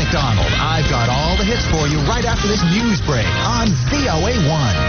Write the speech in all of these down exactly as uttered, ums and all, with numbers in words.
McDonald. I've got all the hits for you right after this news break on V O A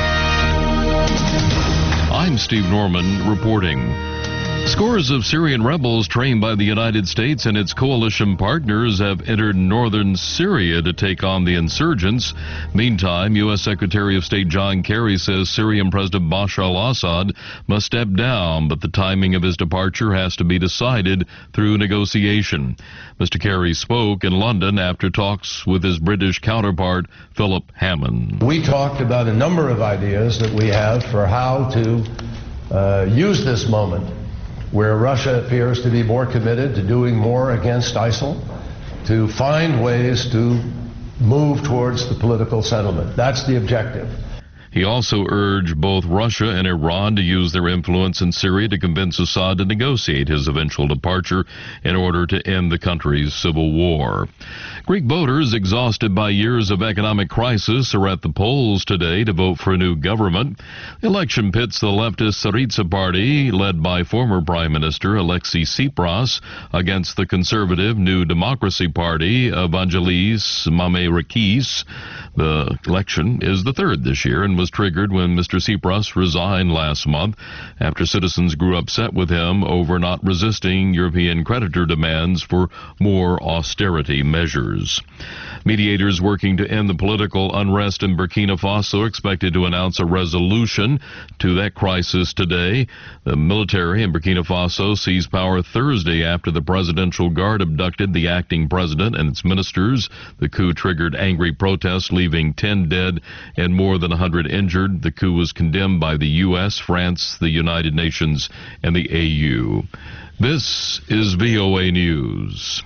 one. I'm Steve Norman reporting. Scores of Syrian rebels trained by the United States and its coalition partners have entered northern Syria to take on the insurgents. Meantime, U S Secretary of State John Kerry says Syrian President Bashar al-Assad must step down, but the timing of his departure has to be decided through negotiation. Mister Kerry spoke in London after talks with his British counterpart, Philip Hammond. We talked about a number of ideas that we have for how to uh, use this moment where Russia appears to be more committed to doing more against ISIL, to find ways to move towards the political settlement. That's the objective. He also urged both Russia and Iran to use their influence in Syria to convince Assad to negotiate his eventual departure in order to end the country's civil war. Greek voters, exhausted by years of economic crisis, are at the polls today to vote for a new government. The election pits the leftist Syriza party, led by former Prime Minister Alexis Tsipras, against the conservative New Democracy Party of Vangelis Mamerakis. The election is the third this year and was triggered when Mister Tsipras resigned last month after citizens grew upset with him over not resisting European creditor demands for more austerity measures. Mediators working to end the political unrest in Burkina Faso expected to announce a resolution to that crisis today. The military in Burkina Faso seized power Thursday after the Presidential Guard abducted the acting president and its ministers. The coup triggered angry protests, leaving ten dead and more than one hundred injured. The coup was condemned by the U S, France, the United Nations, and the A U. This is V O A News.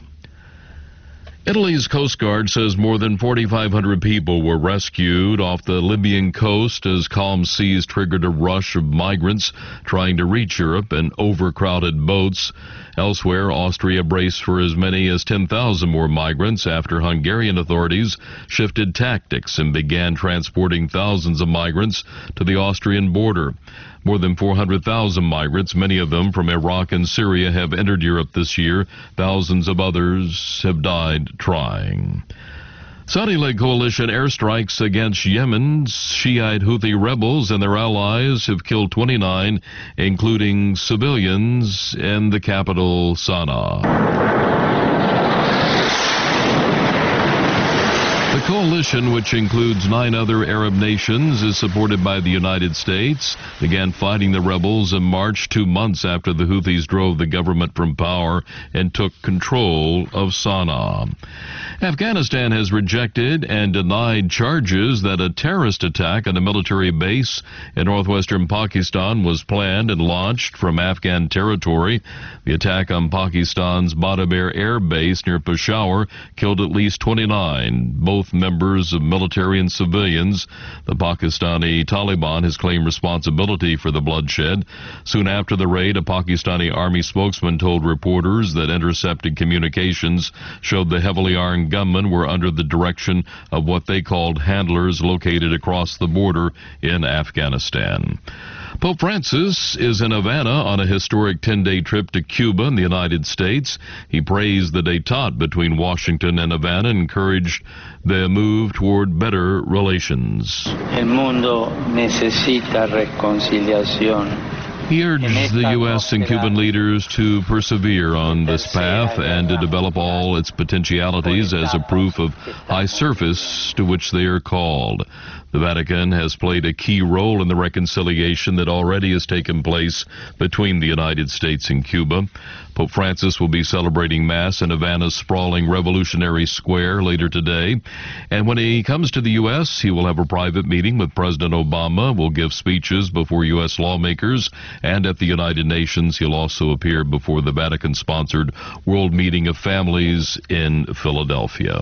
Italy's Coast Guard says more than forty-five hundred people were rescued off the Libyan coast as calm seas triggered a rush of migrants trying to reach Europe in overcrowded boats. Elsewhere, Austria braced for as many as ten thousand more migrants after Hungarian authorities shifted tactics and began transporting thousands of migrants to the Austrian border. More than four hundred thousand migrants, many of them from Iraq and Syria, have entered Europe this year. Thousands of others have died trying. Saudi-led coalition airstrikes against Yemen's Shiite Houthi rebels and their allies have killed twenty-nine, including civilians, in the capital, Sana'a. The coalition, which includes nine other Arab nations, is supported by the United States, began fighting the rebels in March, two months after the Houthis drove the government from power and took control of Sana'a. Afghanistan has rejected and denied charges that a terrorist attack on a military base in northwestern Pakistan was planned and launched from Afghan territory. The attack on Pakistan's Badabir Air Base near Peshawar killed at least twenty-nine, both members of military and civilians. The Pakistani Taliban has claimed responsibility for the bloodshed. Soon after the raid, a Pakistani army spokesman told reporters that intercepted communications showed the heavily armed gunmen were under the direction of what they called handlers located across the border in Afghanistan. Pope Francis is in Havana on a historic ten-day trip to Cuba and the United States. He praised the détente between Washington and Havana and encouraged the move toward better relations. El mundo necesita reconciliación. He urged the U S and Cuban leaders to persevere on this path and to develop all its potentialities as a proof of high service to which they are called. The Vatican has played a key role in the reconciliation that already has taken place between the United States and Cuba. Pope Francis will be celebrating Mass in Havana's sprawling Revolutionary Square later today. And when he comes to the U S, he will have a private meeting with President Obama, will give speeches before U S lawmakers, and at the United Nations, he'll also appear before the Vatican-sponsored World Meeting of Families in Philadelphia.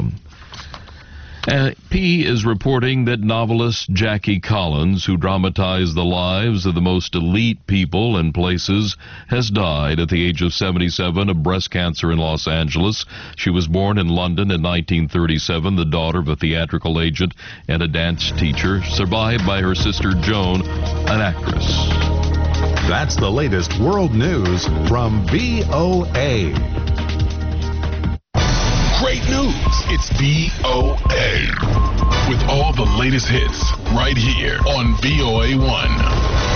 Uh, P is reporting that novelist Jackie Collins, who dramatized the lives of the most elite people and places, has died at the age of seventy-seven of breast cancer in Los Angeles. She was born in London in nineteen thirty-seven, the daughter of a theatrical agent and a dance teacher, survived by her sister Joan, an actress. That's the latest world news from V O A. Great news! news. It's V O A. With all the latest hits right here on V O A one.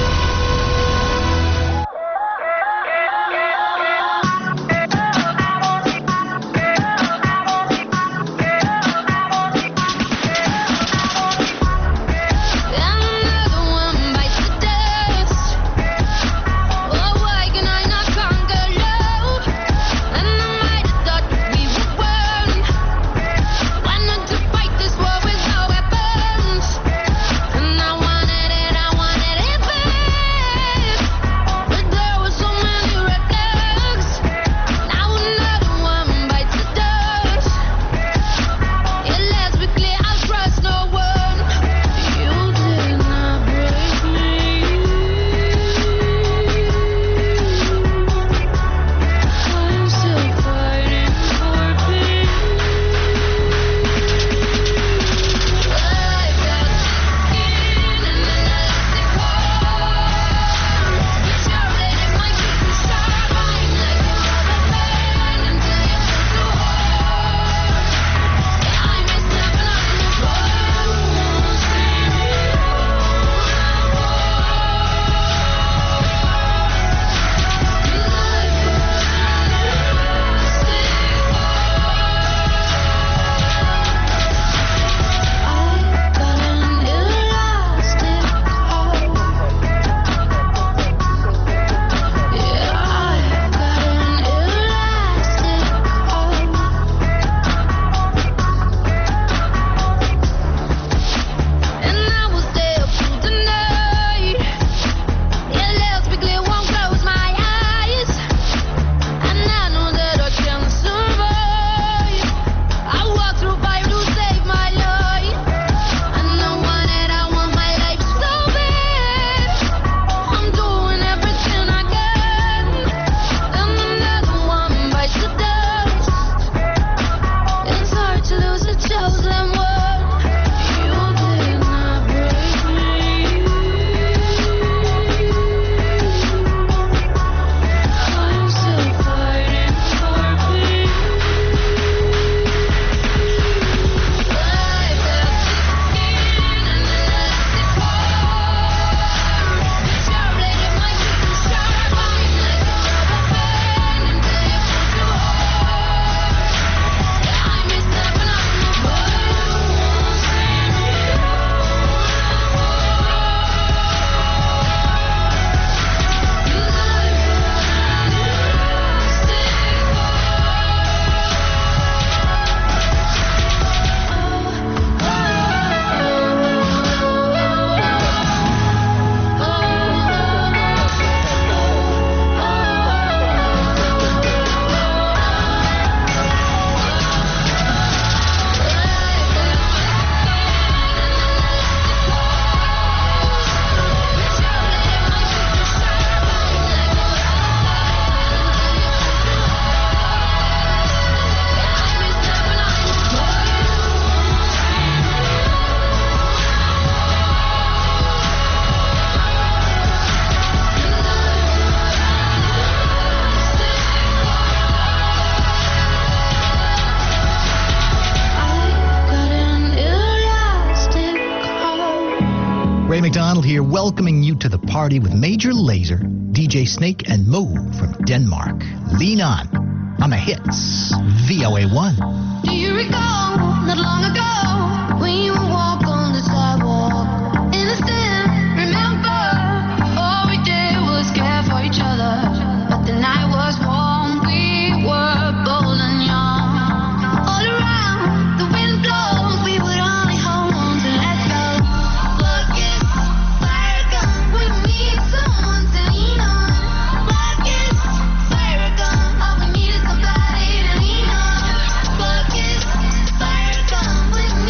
Ray McDonald here, welcoming you to the party with Major Lazer, D J Snake, and Mo from Denmark. Lean on, on the hits, V O A one. Do you recall, not long ago, when you would walk on the sidewalk? Innocent, remember, all we did was care for each other. But the night was warm, we were bold and young. All around, the wind blows, we would only hold on to let go. Look, it's fire gun, we need someone to lean on. Look, it's fire gun, all we need is somebody to lean on. Look, it's fire gun, we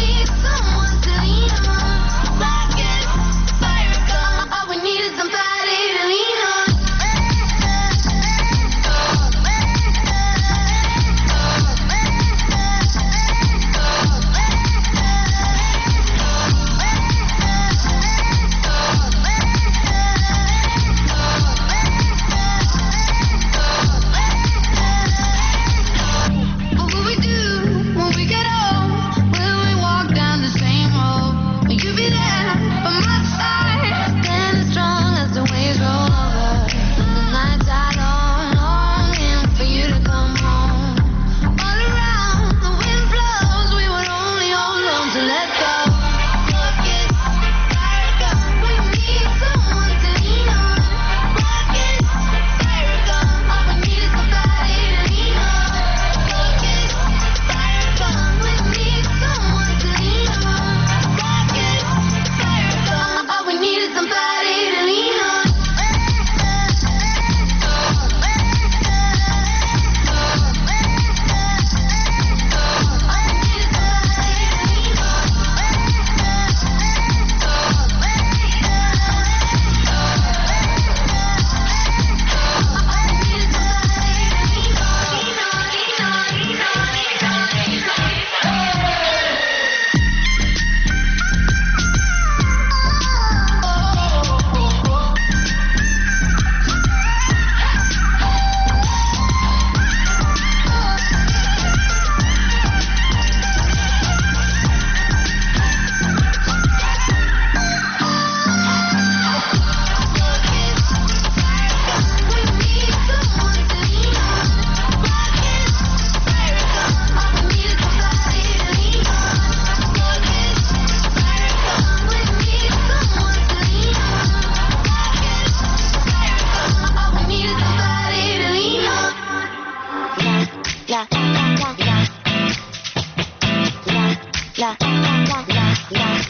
la, la, la, la.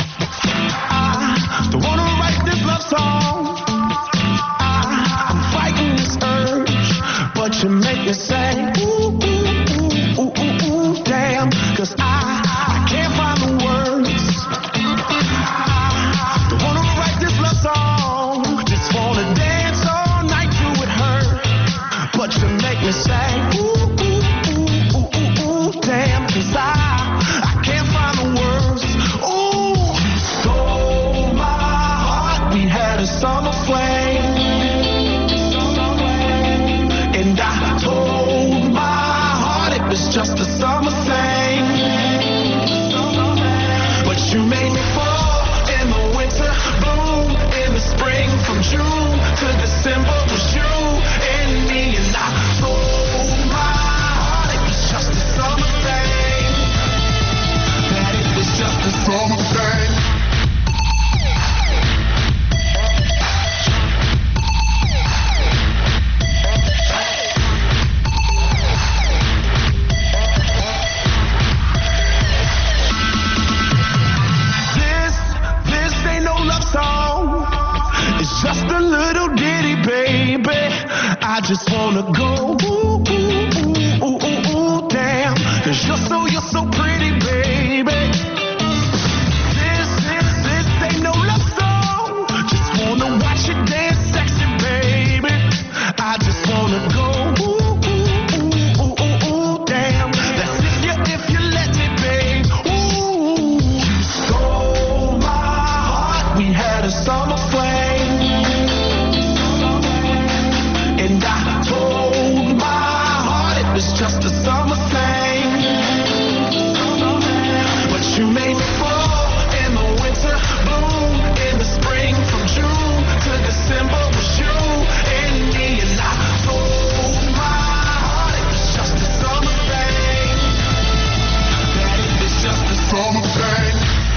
I don't wanna write this love song. I, I'm fighting this urge, but you make me say, ooh, ooh, ooh, ooh, ooh, ooh, damn. Cause I, I can't find the words. I don't wanna write this love song. Just wanna dance all night to it hurt. But you make me say, ooh, ooh, ooh, ooh, ooh, ooh, damn. Cause I, I can't find the words. Ooh, you stole my heart. We had a summer flame. And I told my heart it was just a summer thing. But you made me fall in the winter, bloom in the spring. From June to December was you and me. And I told my heart it was just a summer thing. That it was just a summer thing. It's just a little ditty, baby. I just wanna go ooh, ooh, ooh, ooh, ooh, ooh, damn. Cause you're so, you're so pretty, baby. This, this, this ain't no love song. Just wanna watch you dance sexy, baby. I just wanna go ooh, ooh, ooh, ooh, ooh, ooh, damn. That's if you, if you let me, babe. Ooh, you stole my heart. We had a summer flame. And I told my heart it was just a summer thing. But you made me fall in the winter, bloom in the spring. From June to December was you and me. And I told my heart it was just a summer thing. That it was just a summer thing.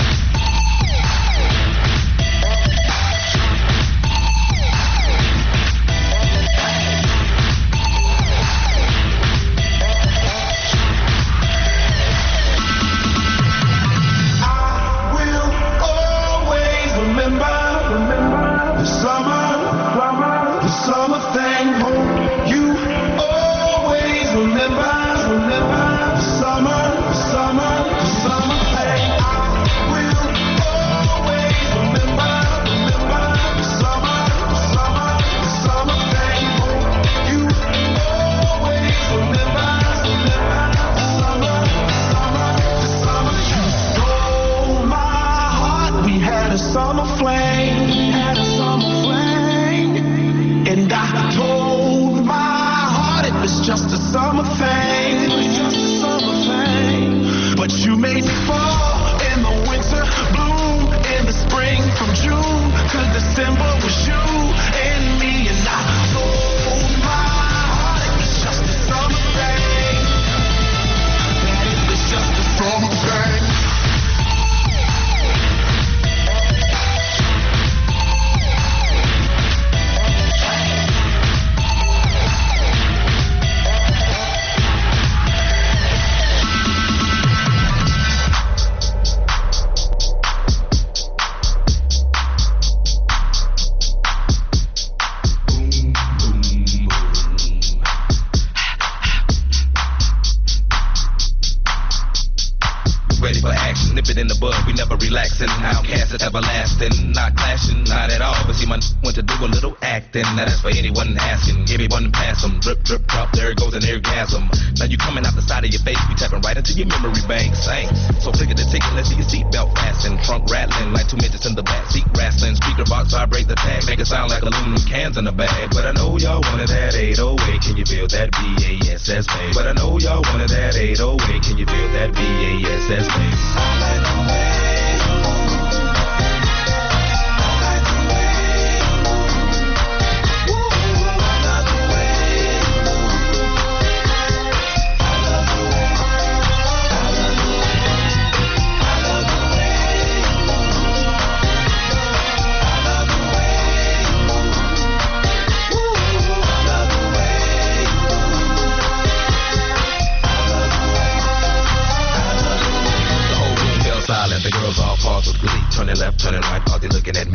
Now that's for anyone asking. Everyone pass them. Drip, drip, drop. There it goes an orgasm. Now you coming out the side of your face. We tapping right into your memory bank. Sing. So flick at the ticket. Let's see your seatbelt fasten. Trunk rattling like two midgets in the back seat wrestling. Speaker box vibrate the tag. Make it sound like aluminum cans in the bag. But I know y'all wanted that eight oh eight. Can you feel that B A S S bass? But I know y'all wanted that eight oh eight. Can you feel that B A S S bass? All night, all night.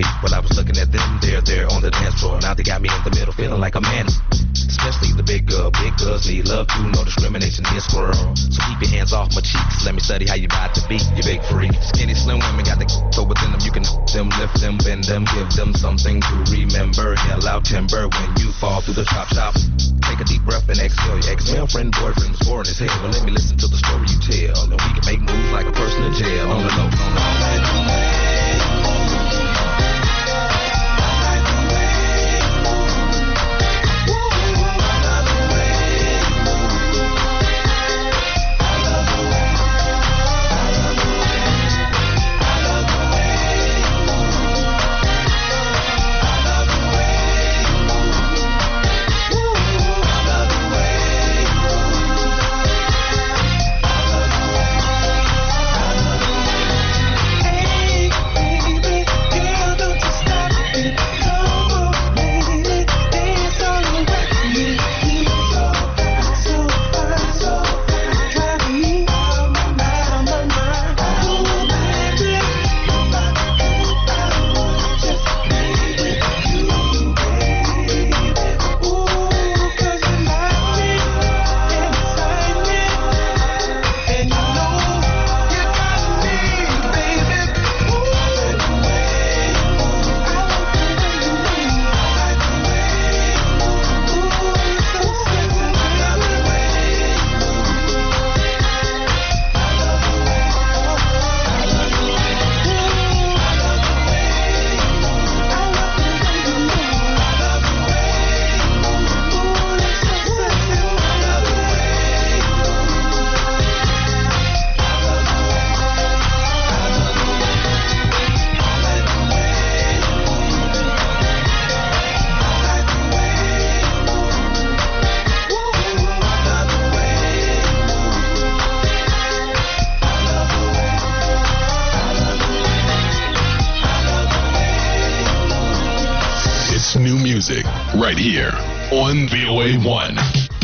me. While I was looking at them, they're there on the dance floor. Now they got me in the middle, feeling like a man. Especially the big girl. Big girls need love too, no discrimination here, squirrel. So keep your hands off my cheeks. Let me study how you ride to beat, you big freak. Skinny, slim women got the so within them. You can them, lift them, bend them, give them something to remember. Yell out timber when you fall through the chop shop. Take a deep breath and exhale. Your ex-girlfriend, boyfriend was boring as hell. Well, let me listen to the story you tell, and we can make moves like a person in jail. On the low, on the low. Right here on V O A one.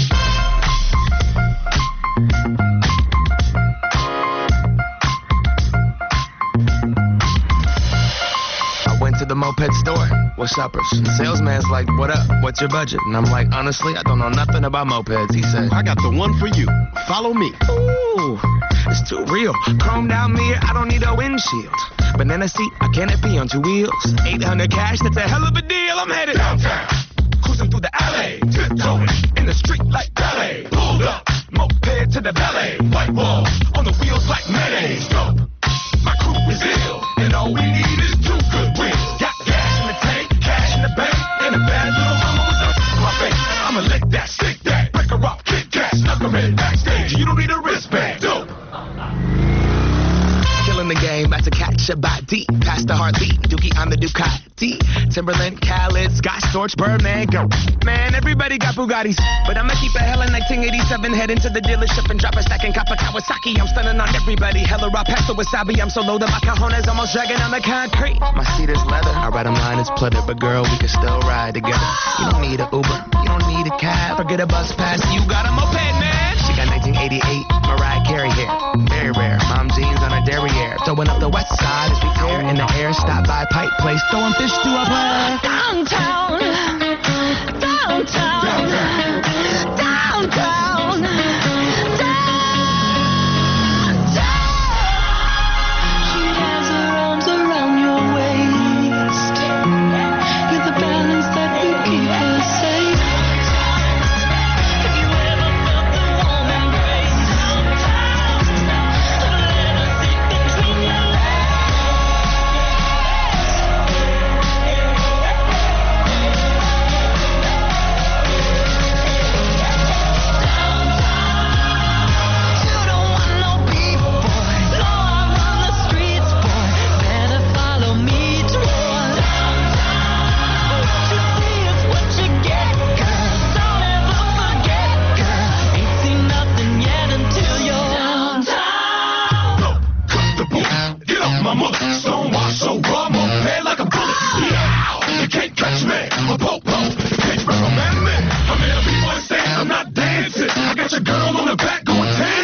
I went to the moped store. What's shoppers? The salesman's like, what up? What's your budget? And I'm like, honestly, I don't know nothing about mopeds. He said, I got the one for you. Follow me. Ooh, it's too real. Chrome down mirror, I don't need a windshield. Banana seat, a canopy on two wheels. eight hundred cash, that's a hell of a deal. I'm headed downtown. Cruising through the alley, tiptoeing in the street like ballet. Pulled up, moped to the valet. White wall on the wheels like mayonnaise. Dope, my crew is ill, and all we need is two good wheels. Got gas in the tank, cash in the bank, and a bad little mama with a in my face. I'ma lick that, stick that, break her off, kick that, snuck her in backstage. You don't need a wristband. Dope. Killing the game, about to catch a body. Past the heartbeat, Dookie on the Ducati. Timberland, Khaled, Scott Storch, Birdman, go. Man, everybody got Bugattis. But I'ma keep it hella nineteen eighty-seven. Head into the dealership and drop a stack in Kappa Kawasaki. I'm stunning on everybody. Hella raw pasta wasabi. I'm so low that my cajones almost dragging on the concrete. My seat is leather. I ride them line is pleather. But girl, we can still ride together. You don't need an Uber. You don't need a cab. Forget a bus pass. You got a moped, man. She got nineteen eighty-eight Mariah Carey hair. Very rare. Mom jeans on her derriere. Throwing up the west side as we tear in the air. Stop by Pipe Place. Throwing fish to a play. Downtown, downtown, downtown, downtown. She has her arms around your waist. You're the balance that will keep her safe. Have you ever felt the warm embrace? Let her sit between your legs.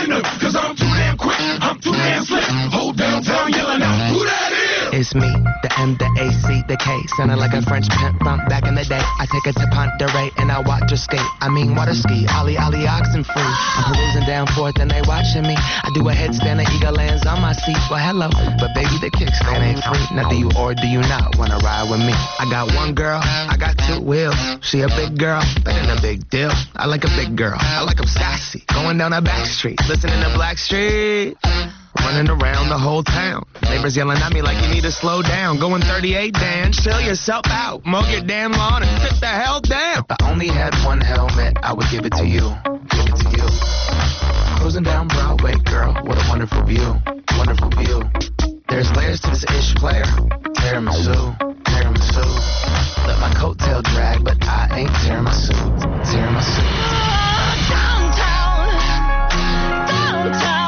It's me, the M, the A, C, the K. Sounding like a French pimp from back in the day. I take her to Ponderay and I watch her skate. I mean water ski, ollie ollie oxen free. I'm perusing down forth and they watching me. I do a headstand and eagle lands on my seat. Well hello, but baby the kickstand ain't free. Now do you or do you not wanna ride with me? I got one girl, I got two wheels. She a big girl, that ain't a big deal. I like a big girl, I like them sassy. Going down a back street, listening to Blackstreet. Running around the whole town. Neighbors yelling at me like you need to slow down. Going thirty-eight, Dan, chill yourself out. Mow your damn lawn and sit the hell down. If I only had one helmet, I would give it to you. Give it to you. Cruising down Broadway, girl, what a wonderful view. Wonderful view. There's layers to this ish player. Tiramisu, tiramisu. Let my coattail drag, but I ain't tiramisu. Tiramisu. Downtown, downtown.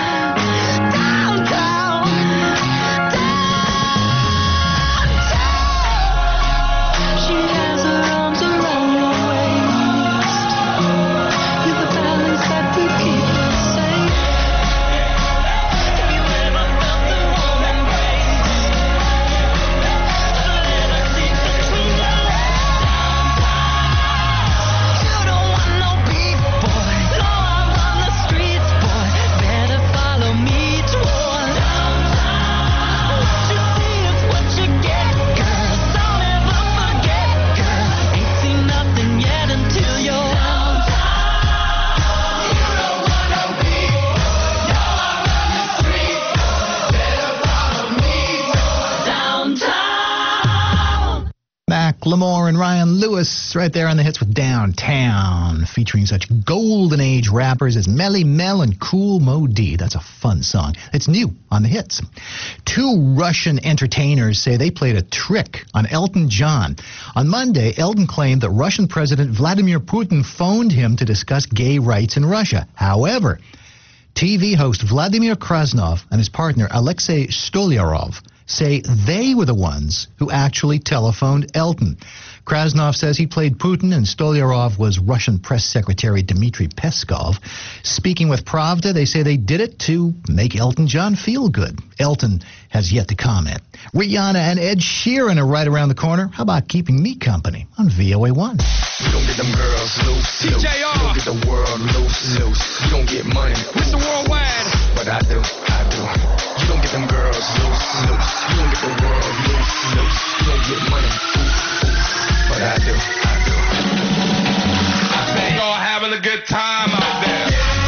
Lamore and Ryan Lewis right there on the hits with Downtown, featuring such golden age rappers as Melly Mel and Kool Moe Dee. That's a fun song. It's new on the hits. Two Russian entertainers say they played a trick on Elton John. On Monday, Elton claimed that Russian President Vladimir Putin phoned him to discuss gay rights in Russia. However, T V host Vladimir Krasnov and his partner Alexei Stolyarov say they were the ones who actually telephoned Elton. Krasnov says he played Putin and Stolyarov was Russian press secretary Dmitry Peskov. Speaking with Pravda, they say they did it to make Elton John feel good. Elton has yet to comment. Rihanna and Ed Sheeran are right around the corner. How about keeping me company on V O A one? You don't get them girls loose, loose. You don't get the world loose, loose. You don't get money, Mister Worldwide. But I do, I do. You don't get them girls loose, loose. You don't get the world loose, loose. You don't get money, ooh, ooh. But I do, I do. I think y'all having a good time out there.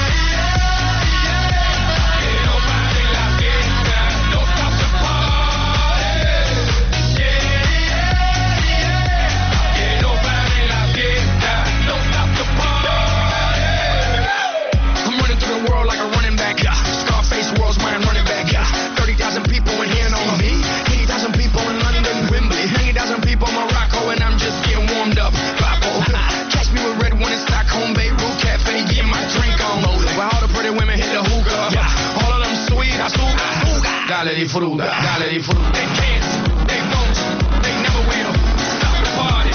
Dale disfruta, dale disfruta. They can't, they won't, they never will stop the party.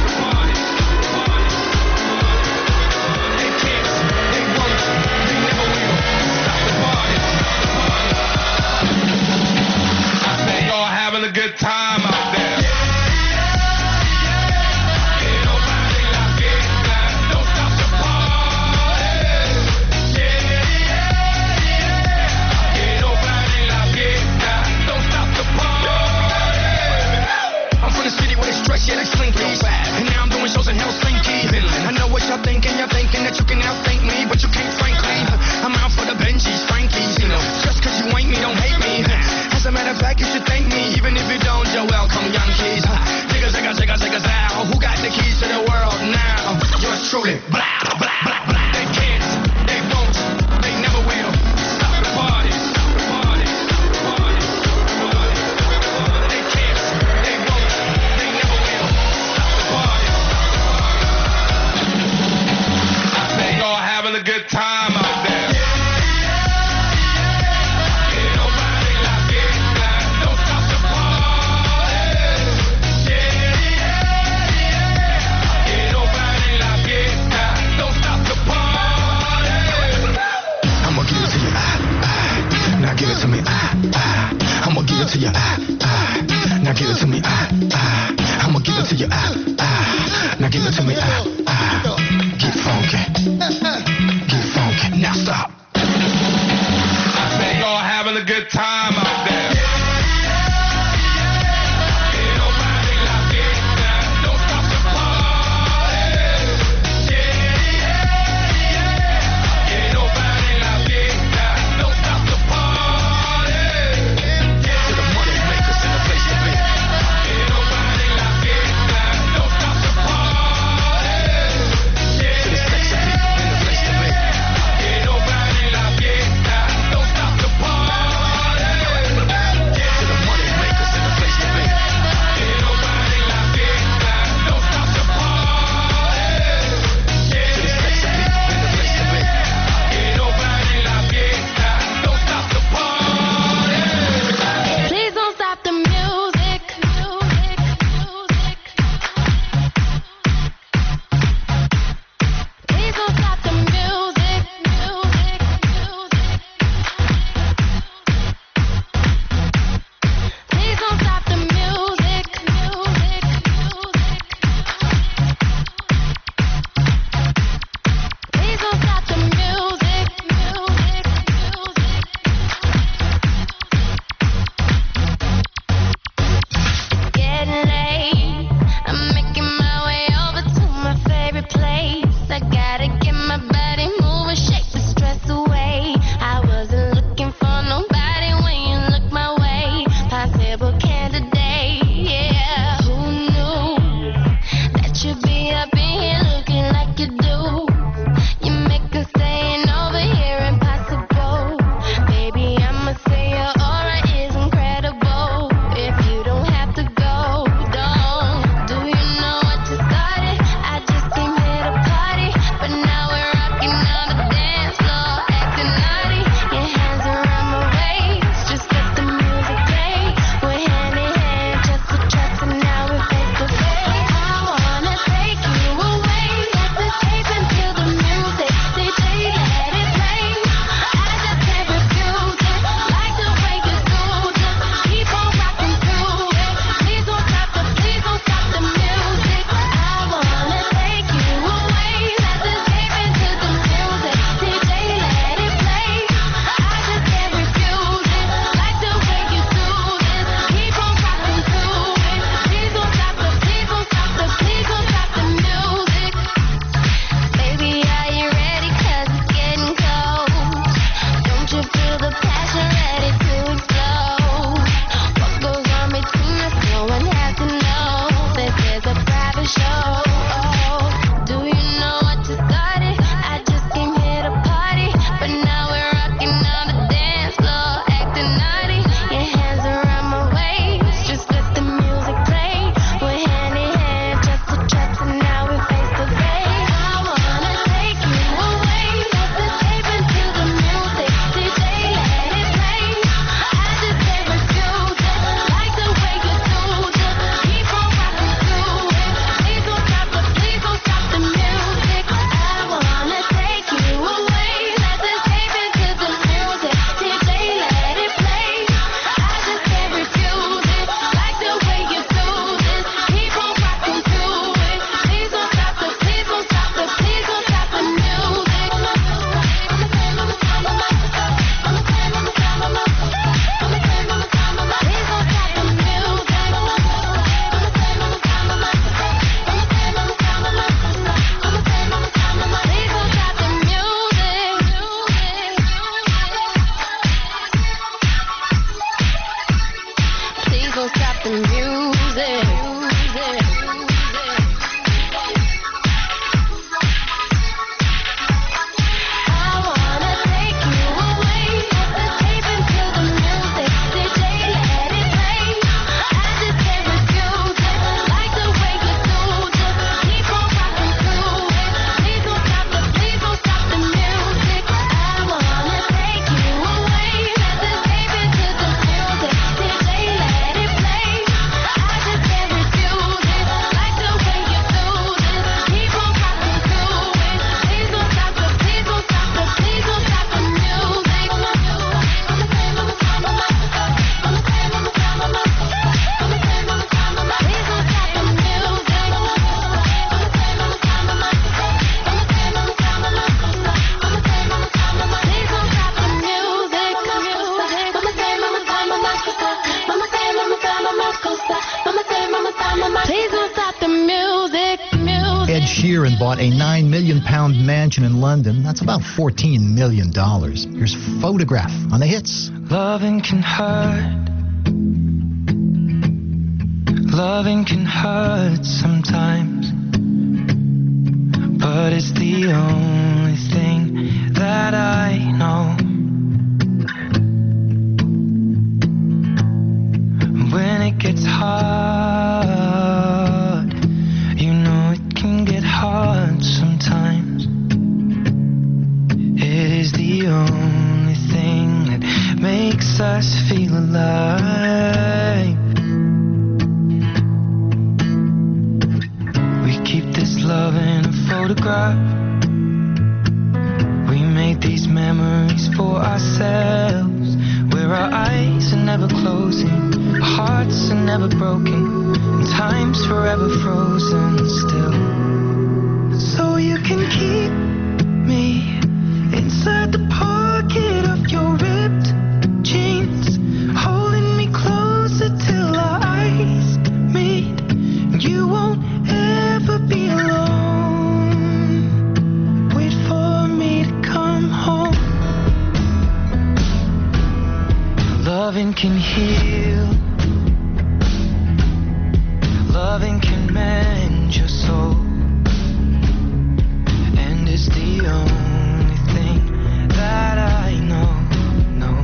They can't, they won't, they never will stop the party. I say y'all having a good time out there. Yeah, like Slinky. And now I'm doing shows in Helsinki. I know what y'all thinking. You're thinking that you can outthink me, but you can't, frankly. I'm out for the Benjis, Frankies, you know. Just cause you ain't me, don't hate me. As a matter of fact, you should thank me. Even if you don't, you're welcome, young keys. Zigga, zigga, zigga, zigga, zow. Who got the keys to the world now? Yours truly. Blah, blah, blah, blah. They can't, they won't, they never will stop the party. Having a good time out there. Ain't nobody like it now. Don't stop the party. Yeah, yeah, yeah. Ain't nobody like it now. Don't stop the party. I'ma give it to you, ah, ah. Now give it to me, ah, ah. I'ma give it to you, ah, ah. Now Now give it to me, ah, ah. I'ma give it to you, ah, ah. Now give it to me, ah, ah. Get funky, get funky. Now stop. I say y'all having a good time out there. Sheeran bought a nine million pound mansion in London. That's about fourteen million dollars. Here's Photograph on the hits. Loving can hurt. Loving can hurt sometimes. But it's the only thing that I know. When it gets hard, you know it can get hard sometimes. It is the only thing that makes us feel alive. We keep this love in a photograph. We made these memories for ourselves, where our eyes are never closing, our hearts are never broken, and time's forever frozen still. So you can keep me inside the pocket of your ripped jeans, holding me closer till our eyes meet. You won't ever be alone. Wait for me to come home. Loving can heal. Loving can mend your soul. And it's the only thing that I know, know.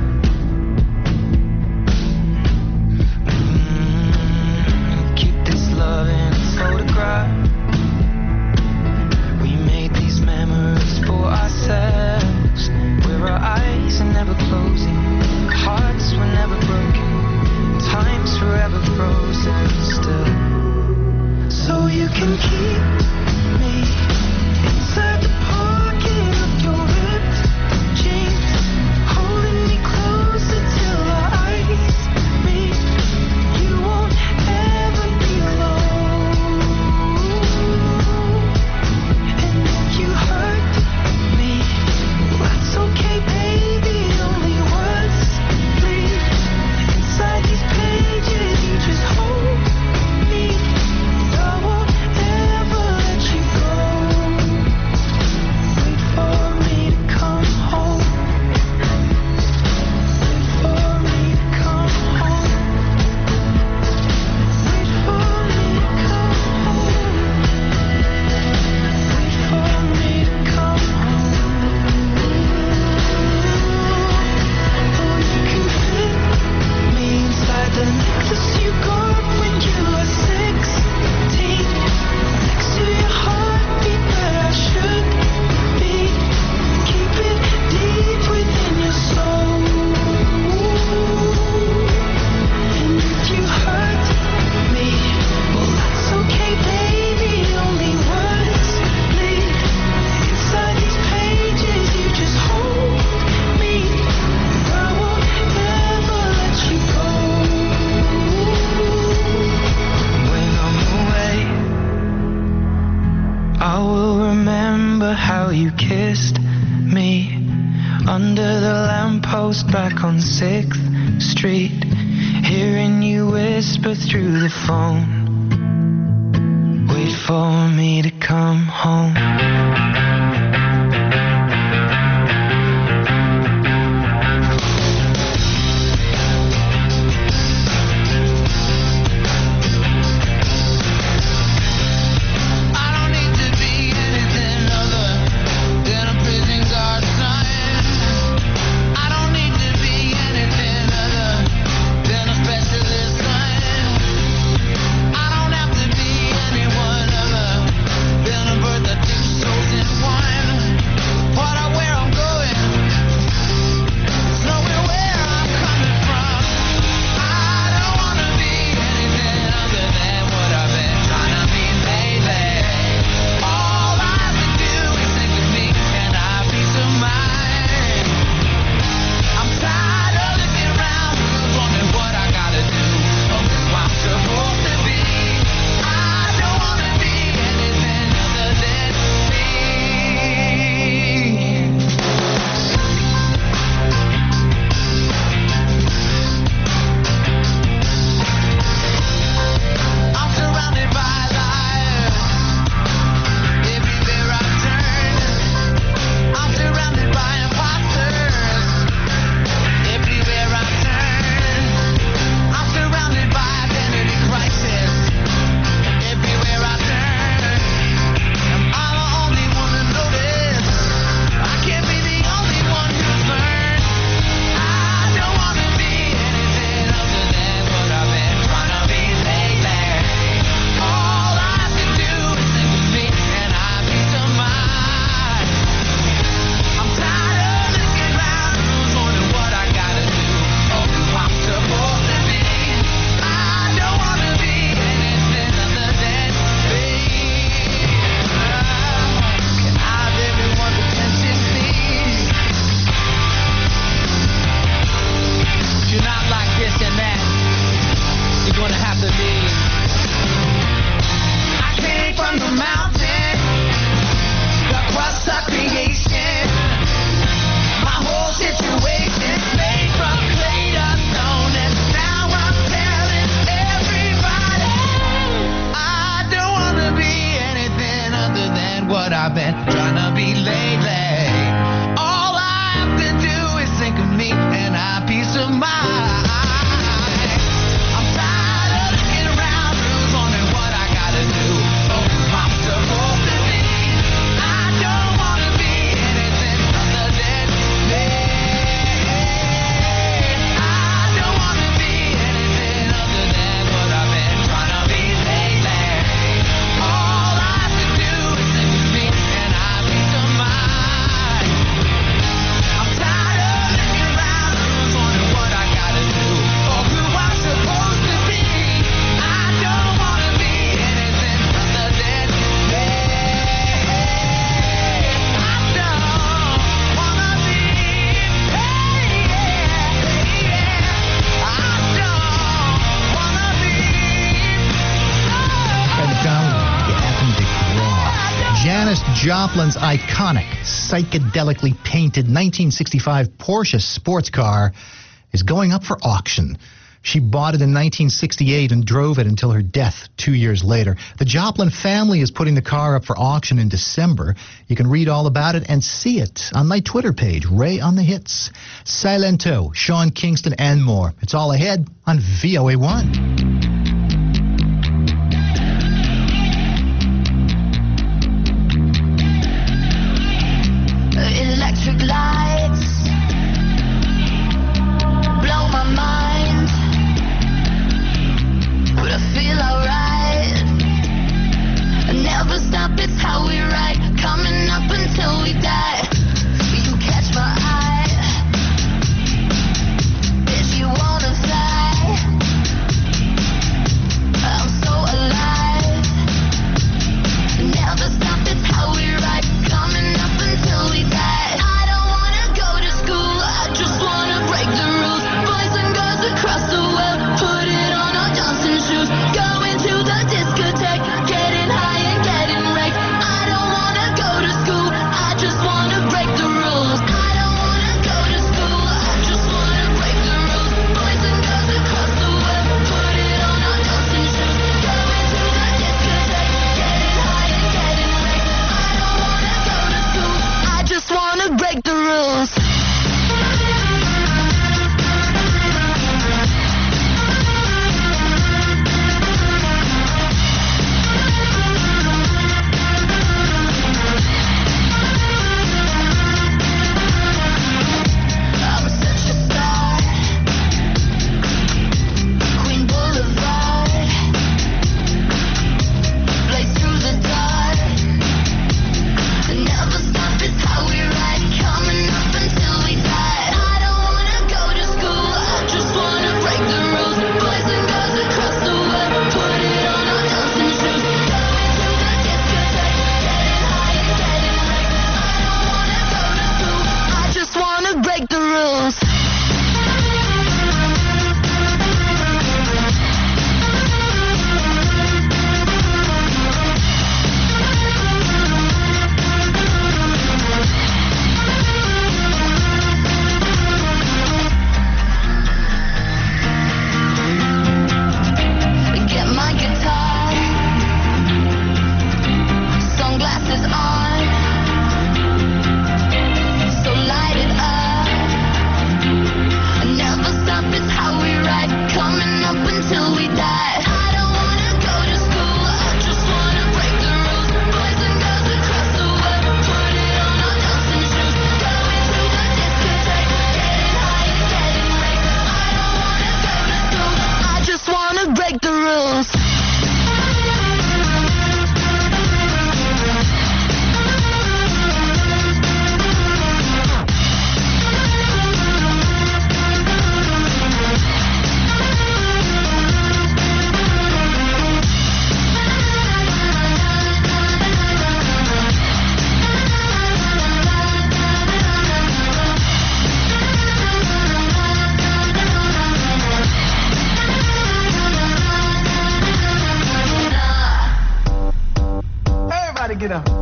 Mm, keep this love in a photograph. We made these memories for ourselves, where our eyes are never closing, hearts were never broken, time's forever frozen still. So you can keep me inside the pocket of your ripped jeans, holding me closer till our eyes meet. You won't ever be alone. And if you hurt me, that's okay, baby. Only words bleed inside these pages. You just hold me. I won't ever let you go. Wait for me to come home. Wait for me to come home. Wait for me to come home. Wait for me to come home. Oh, you can fit me inside the necklace you got when you were sixteen, next to your heartbeat where I should be. Keep it deep within your soul. And if you hurt me, well that's okay, baby. Only words bleed inside these pages. You just hold me. I won't ever let you go. When I'm away, I will remember how you kissed me under the lamppost back on sixth street, hearing you whisper through the phone. Wait for me to come home. I don't need to be anything other than a prison guard sign. I don't need to be anything other than a specialist sign. I don't have to be anyone other than a bird that thinks so Joplin's iconic, psychedelically painted nineteen sixty-five Porsche sports car is going up for auction. She bought it in nineteen sixty-eight and drove it until her death two years later. The Joplin family is putting the car up for auction in December. You can read all about it and see it on my Twitter page, Ray on the Hits. Silento, Sean Kingston, and more. It's all ahead on V O A one. Electric lights blow my mind, but I feel alright. I never stop, it's how we ride, coming up until we die. You catch my eye, if you wanna fly, I'm so alive. Never stop, it's how we ride, coming up until we die. I don't wanna go to school, I just wanna break the rules. Boys and girls across the world, put it on our dancing shoes. Going to the discotheque, getting high and getting wrecked. I don't wanna go to school, I just wanna break the rules. I don't wanna go to school, I just wanna break the rules. Boys and girls across the world, put it on our dancing shoes. Going to the discotheque, getting high and getting wrecked. I don't wanna go to school, I just wanna break the rules. I'm such a star, Queen Boulevard, blaze through the dark. Never stop, it's how we ride, coming up until we die. I don't wanna go to school, I just wanna break the rules. Boys and girls across the world, put it on our dancing shoes. Going to the discotheque, getting high and getting wrecked. I don't wanna go to school, I just wanna break the rules. Get my guitar, sunglasses on, so light it up. Never stop, it's how we ride, coming up until we die. I don't wanna go to school, I just wanna break the rules. Boys and girls across the world, put it on our dancing shoes. Going to the discotheque, getting high and getting wrecked. I don't wanna go to school, I just wanna break the rules. Everybody get up.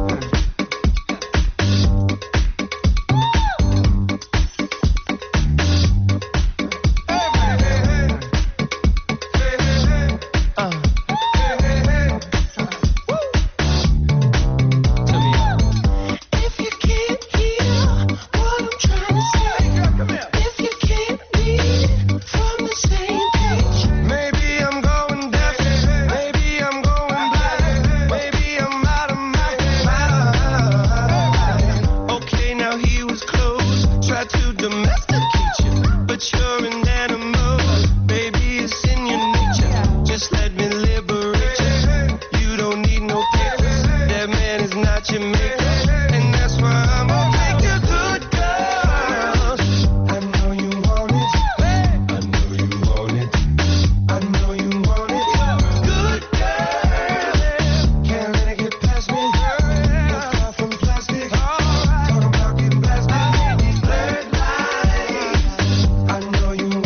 If you can't hear what I'm trying to say, if you can't read from the same page, maybe I'm going deaf, maybe I'm going blind, maybe I'm out of my mind. Okay, now he was close, tried to domesticate you, but you're an animal, baby, it's in your nature. Just let me liberate you. You don't need no papers, that man is not your maker, and that's why I'm gonna make you good girl. I know you want it, I know you want it, I know you want it. Good girl, can't let it get past me. No far from plastic, talking about getting blasted. These blurred lines, I know you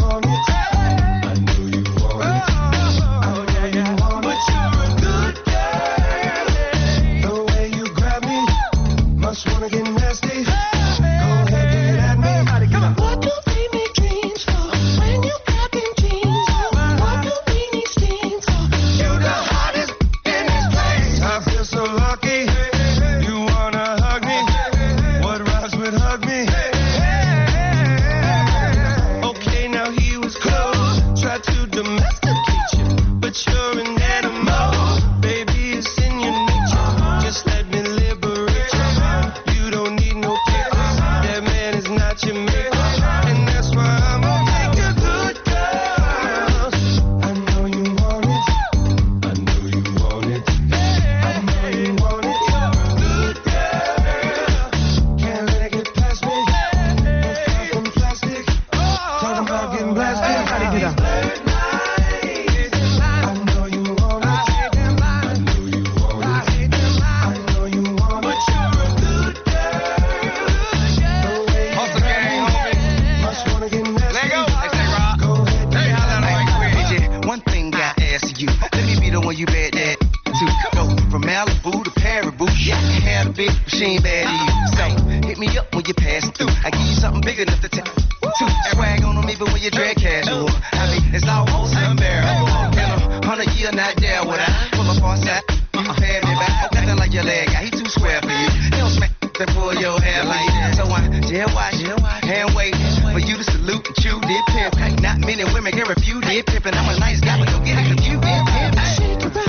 she ain't bad to you. So hit me up when you're passing through. I give you something big enough to take. Two swag on them even when you drag casual. I mean, it's almost unbearable. In a hundred year, not there would I pull up on side. Uh, pay me back. Nothing like your leg guy. He too square for you. He don't smack and pull your hair like that. So I jail watch and wait for you to salute and chew did pimp. Not many women can refuse did pimp, and I'm a nice guy, but don't get it confused. Did pimp. Shake around.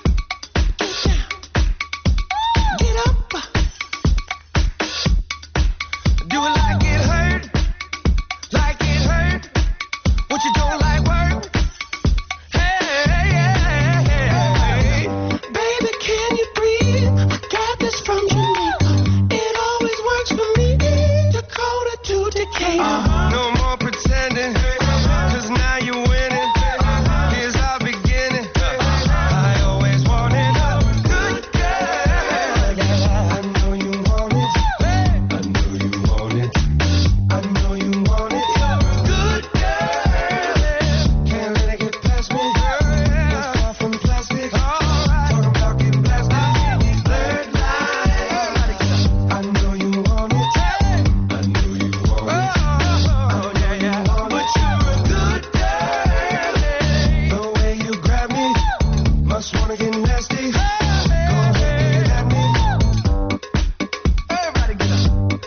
Get up. Do it like it hurt. Like it hurt. What you don't like work? Hey, hey, hey, hey. Baby, can you breathe? I got this from Jamaica. It always works for me. Dakota to Decatur. Uh-huh. No more pretending, cause now you're winning. Here's our beginning. I always wanted a good girl. I know you want it. I know you want it. I know you want it. Good girl. Can't let it get past me. You're far from plastic. Talking about getting blasted. Blurred lines. I know you want it. I know you want it. Oh, yeah, yeah. But you're a good girl. The way you grab me, must wanna get nasty. Go ahead, get at me. Everybody get up.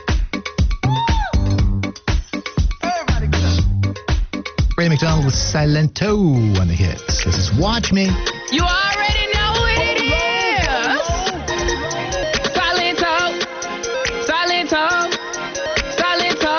Everybody get up. Ray McDonald with Silento on the hits. This is Watch Me. You already know what it is. Silento, Silento, Silento.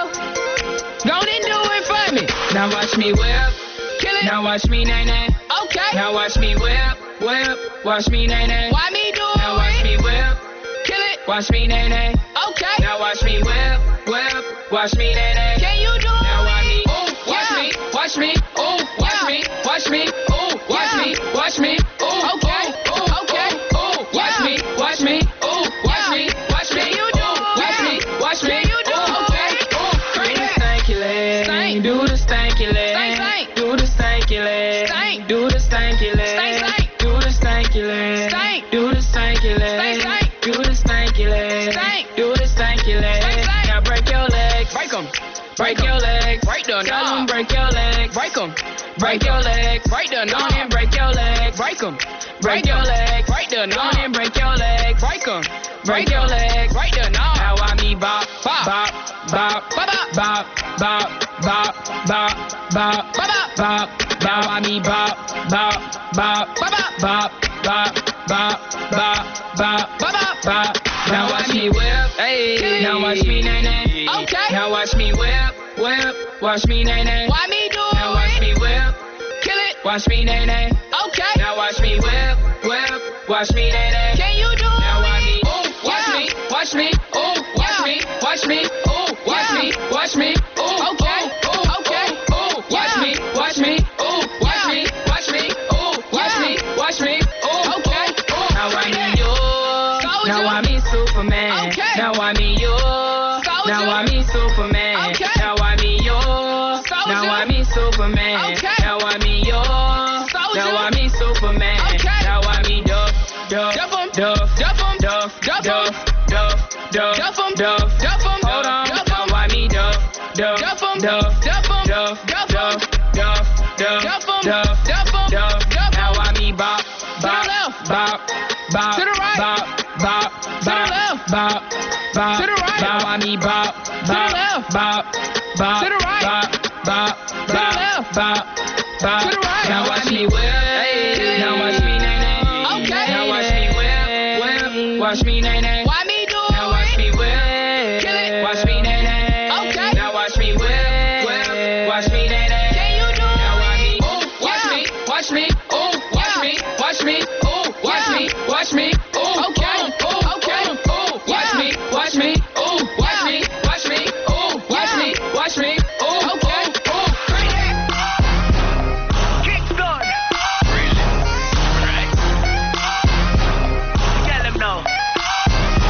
Go and do it for me. Now watch me whip, kill it. Now watch me nay nay. Okay. Now watch me whip, whip. Watch me nay nay. Why me do it? Now watch me whip, kill it. Watch me nay nay. Okay. Now watch me whip, whip. Watch me nay nay. Can you do it? Now watch me, ooh, watch me, watch me, ooh, watch me, watch me, ooh, watch me, watch me, ooh, okay, ooh, okay, ooh, watch me, watch me, ooh, watch me, watch me, you do, watch me, watch me, you do, okay, ooh, do the stanky leg, do the stanky leg, do the stanky leg, do the stanky leg, do the stanky leg, do the stanky leg, do the stanky leg, do the stanky leg. Now break your legs, break 'em. Break your legs, break the Tell 'em break your legs, break 'em. Break your legs, break the knob, and break your legs, break 'em. Break your legs, break the knob, and break your legs, break 'em. Break your legs, break the knob. Now I me bop, bop, bop, bop, bop, bop, bop, bop, bop, bop, bop, bop. Now I me bop, bop, bop, bop, bop, bop, bop, bop, bop, bop, bop. Now watch me whip, hey. Now watch me nay nay. Okay. Now watch me whip, whip. Watch me nay nay. Why me do it? Now watch me whip, kill it. Watch me nay nay. Okay. Now watch me whip, whip. Watch me nay nay. Can you do it? Now watch me, ooh, watch me, watch me, ooh, watch me, watch me, ooh, watch me, watch me, ooh, okay, ooh, okay, ooh, watch me, watch me, ooh, watch me, watch me, ooh, watch me, watch me, ooh, okay, ooh. Now I need you. Now I me Superman. Okay. Now I me you. Now I me Superman. Okay. Now I me you. Now I me Superman. Okay. Now I me you. Now I me Superman. Okay. Now I me Duff, Duff, Duff, Duff, Duff, Duff, Duff, Duff, Duff, Duff, Duff, Duff. Hold on. Now I me Duff, Duff, Duff, Duff, Duff, Duff, Duff, Duff, Duff, Duff, Duff, Duff. Now I me bop, bop, bop, bop, to the right, bop, bop, bop, bop, bop, to the right. Now I me bop, bop, bop, bop, to the right, bop, bop, bop, bop, bop, to the right. Now watch me whip, hey. Now watch me nay nay. Okay. Now watch me whip, whip. Watch me nay nay. Why me do it? Now watch me whip, kill it. Watch me nay nay. Okay. Now watch me whip, whip. Watch me nay nay. Can you do it? Now watch me, ooh, watch me, watch me, ooh, watch me, watch me, ooh, watch me, watch me, ooh, okay, ooh, okay, ooh, watch me, watch me, ooh, watch me, watch me, ooh, watch me, watch me, ooh, okay, ooh, bring it. Kickstart. Right. Tell him no.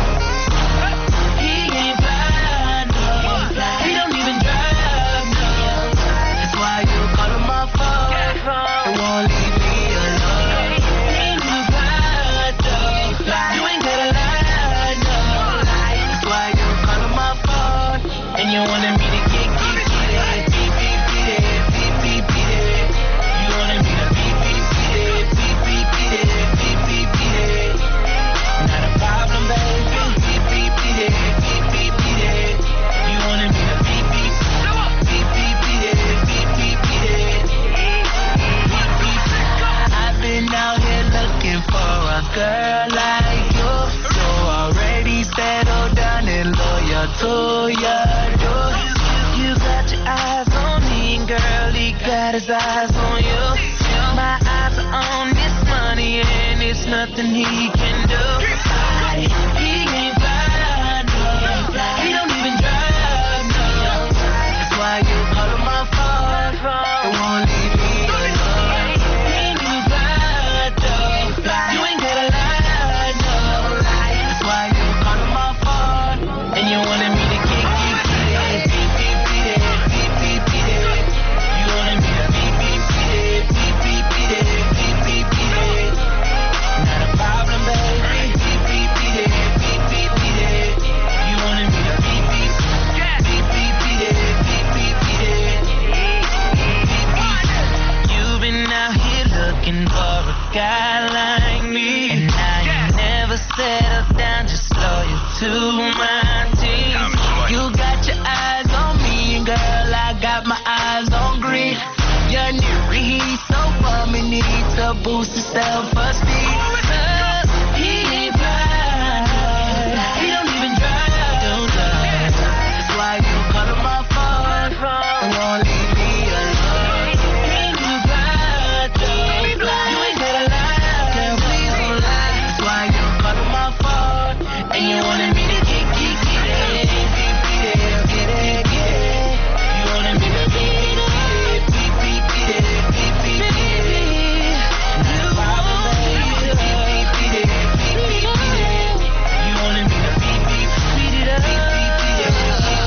oh yeah, you, you got your eyes on me, girl, he got his eyes on you. My eyes are on this money and it's nothing he can do. I, he ain't fly, no, he don't even drive, no. That's why you call him my phone, phone. Won't leave me alone. He ain't even fly, though. You ain't gotta lie, no. That's why you call him my phone. And you wanted me to kick, kick, kick, beat, beat, beat it, beat, beat, beat it. You wanted me to beat, beat, beat it, beat, beat, beat it, beat, beat, beat it. Not a problem, baby. Beat, beat, beat it, beat, beat, beat it. You wanted me to beat, beat, beat, beat, beat it, beat, beat, beat it. Beat, beat. You've been out here looking for a guy like me, and now you never settle down, just loyal to my team. You got your eyes on me, girl, I got my eyes on green. Your new he's so fun, me need to boost his self-esteem. Uh, he ain't fly, he don't even drive, don't drive. That's why you call him my phone, phone. Won't leave me alone. He ain't even fly, though. You ain't gotta lie, girl, please don't lie. That's why you call him my phone. And you wanted me to kick, kick, kick it, beat, beat it, get it, get it. You wanted me to beat it, beat, beat, beat it, beat, beat, beat it. Not a problem, baby. Beat, beat, beat it, beat, beat, beat it. You wanted me to beat, beat, beat it up. Beat, beat, beat it, beat, beat,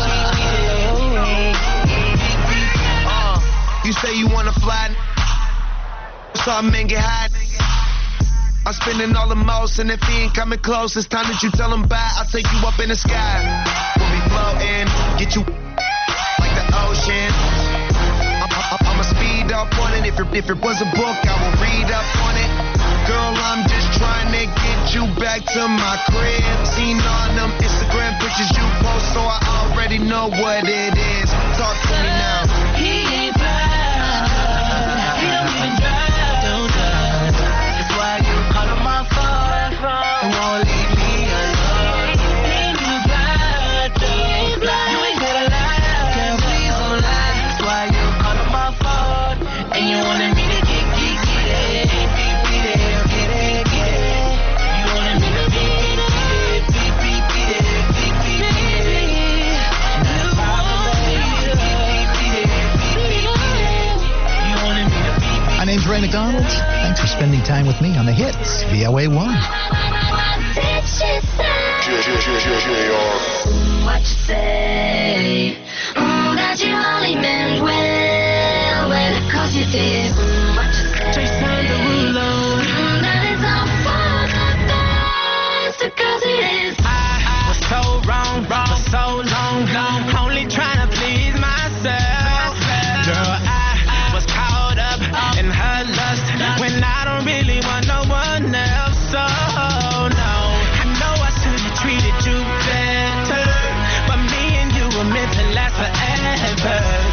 beat it. Uh, you say you wanna fly, so I men get high. I'm spending all the most, and if he ain't coming close, it's time that you tell him bye. I'll take you up in the sky. We'll be floating, get you like the ocean. I'm, I'm, I'ma speed up on it. If it, if it was a book, I will read up on it. Girl, I'm just trying to get you back to my crib. Seen all them Instagram pictures you post, so I already know what it is. Talk to me now. He ain't fly, he don't even drive, don't drive. That's why you call him my phone, phone. Won't leave me alone. He ain't even fly, though. You ain't gotta lie, girl, please don't lie. That's why you call him my phone. And you wanted me to kick, kick, get it, beat, beat it, get it, get it. You wanted me to beat it, beat, beat, beat it, beat, beat, beat it. Not a problem, baby. Beat, beat, beat it, beat, beat, beat it. You wanted me to beat, beat. My name's Ray McDonald. Thanks for spending time with me on the hits, V O A one. What you say? Mm, that you only meant well, well, cause you did. Mm, what you say? Jason Derulo. Mm, that is all for the best, because it is. I was so wrong, wrong for so long, long, only trying to please myself. Girl, I was caught up in her lust when I don't really want no one else. So no, I know I should have treated you better, but me and you were meant to last forever.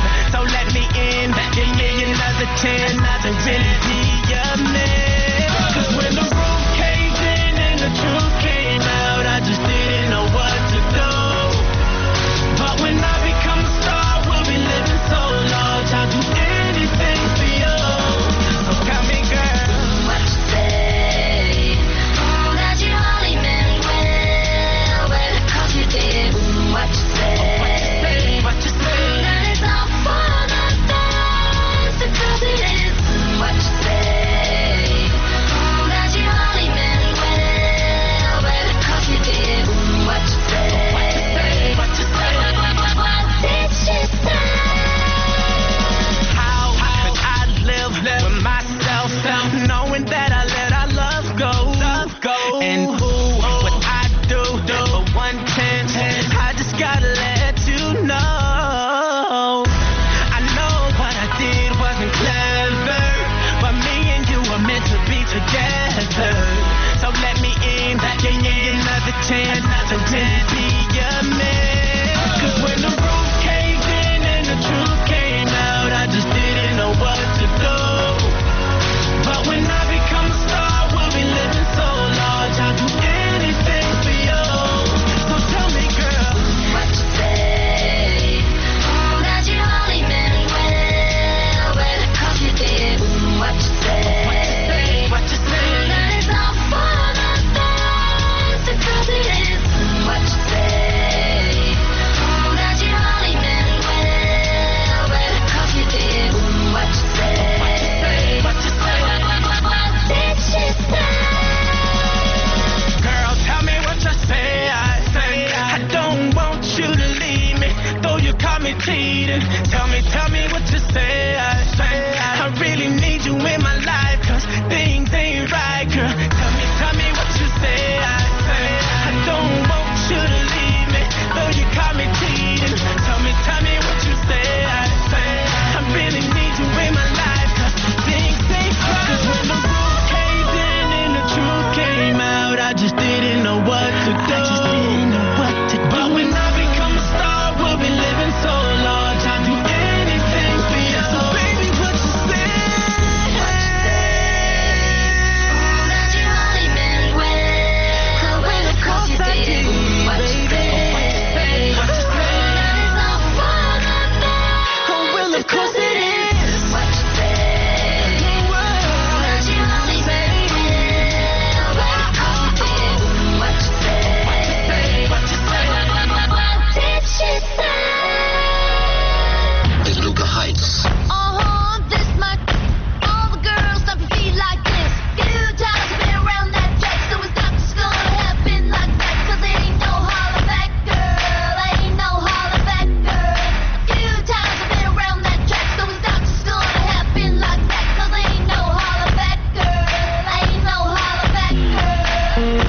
you say. I, I really need you in my life, cause things ain't right, girl. Tell me, tell me what you say. I, I don't want you to leave me, though you caught me cheating. Tell me, tell me what you say. I, I really need you in my life, cause things ain't right. Cause when the roof caved in and the truth came out, I just didn't know what to do. I just didn't know what to do. But when I become a star, we'll be living so large. I'll do anything for you. So baby, what you say? What you say? That you only meant well. So when of course you did. What you say? What you say? It's not fun out there. Oh well, of course it is. What you say? That you only meant well. When of course you did. What you say? What you say? What you say? What, what, what, what did she say? DeLuca Heights. Uh-huh, this might all the girls stop your feet like this. Few times I've been around that track, so it's not just gonna happen like that. Cause it ain't no holler back, girl. Ain't no holler back, girl. A few times I've been around that track, so it's not just gonna happen like that. Cause ain't no holler back, girl. Ain't no holler back, girl.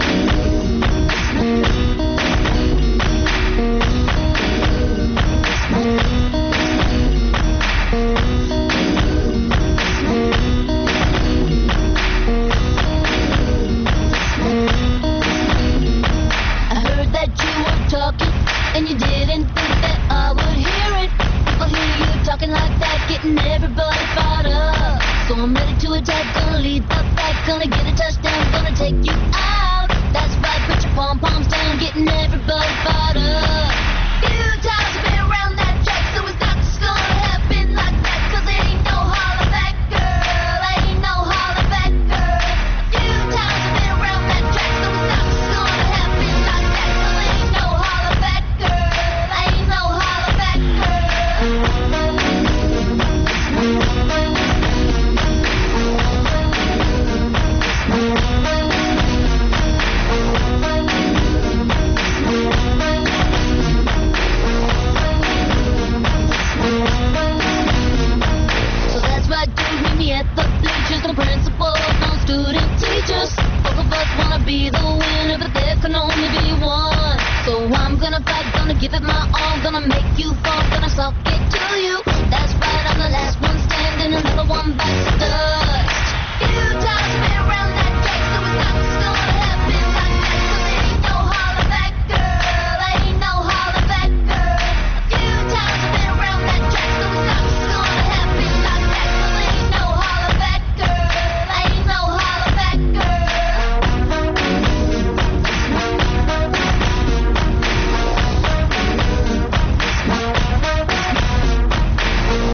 I heard that you were talking, and you didn't think that I would hear it. People hear you talking like that, getting everybody fired up. So I'm ready to attack, gonna lead the pack, gonna get a touchdown, gonna take you out. That's right, put your pom-poms down, getting everybody fired up. Few times I've been around